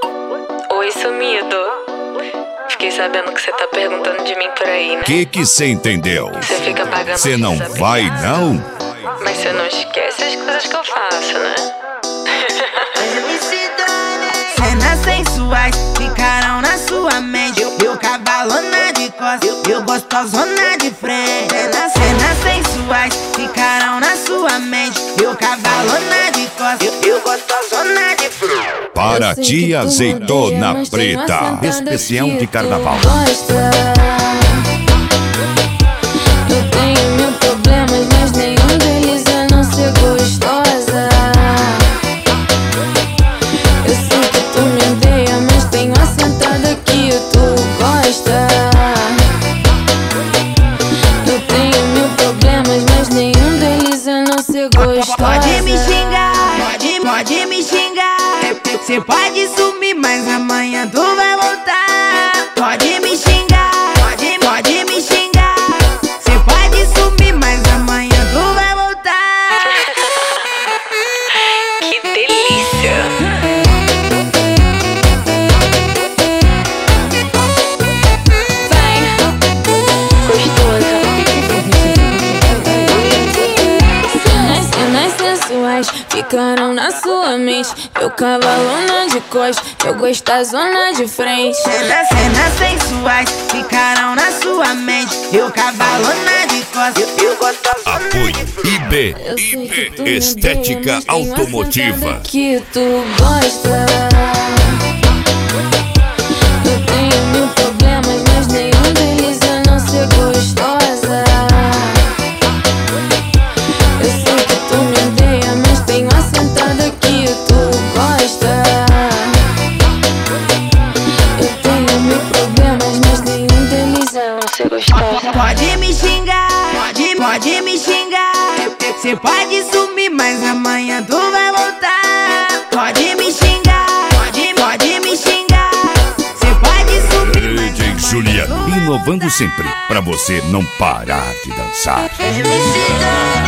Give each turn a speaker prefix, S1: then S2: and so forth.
S1: Oi, sumido. Fiquei sabendo que você tá perguntando de mim por aí, né?
S2: Que cê entendeu?
S1: Você fica pagando.
S2: Cê não vai, não?
S1: Mas você não esquece as coisas que eu faço, né?
S3: Cenas sensuais ficarão na sua mente. Eu cavalona de costas, eu gostosona de frente. Cenas sensuais ficarão na sua mente. Eu cavalona de costas, eu gostosona de frente.
S2: Para ti, azeitona preta. Especial de carnaval.
S4: Eu tenho mil problemas, mas nenhum deles é não ser gostosa. Eu sei que tu me odeia, mas tenho a sentada que tu gosta. Eu tenho mil problemas, mas nenhum deles é não ser gostosa.
S3: Pode me xingar, pode me xingar. Cê pode sumir, mas amanhã tu vai voltar. Pode me xingar, pode me xingar. Cê pode sumir, mas amanhã tu vai voltar.
S1: Que delícia!
S4: Vai,
S1: Gostosa.
S4: cenas sensuais ficaram na sua mente. Eu cavalona de costas, eu gostosona de frente.
S3: Cenas sensuais ficarão na sua mente. Eu cavalona de costas, eu gostosona de
S2: Apoio
S3: frente.
S2: IB.
S4: Eu sei que tu me
S2: Estética
S4: odeia, mas tenho a
S2: automotiva.
S4: sentada que tu gosta. Eu tenho mil problemas, mas nenhum deles é não ser gostosa. Eu sei que tu me odeia, mas tenho a sentada que tu gosta. Eu tenho mil problemas, mas nenhum deles é não ser gostosa.
S3: Pode me xingar, pode me xingar. Cê pode sumir, mas amanhã tu vai voltar. Pode me xingar, pode me xingar. Cê pode sumir, mas
S2: DJ
S3: amanhã
S2: Juliano,
S3: tu vai
S2: inovando
S3: voltar.
S2: sempre, pra você não parar de dançar.
S3: Me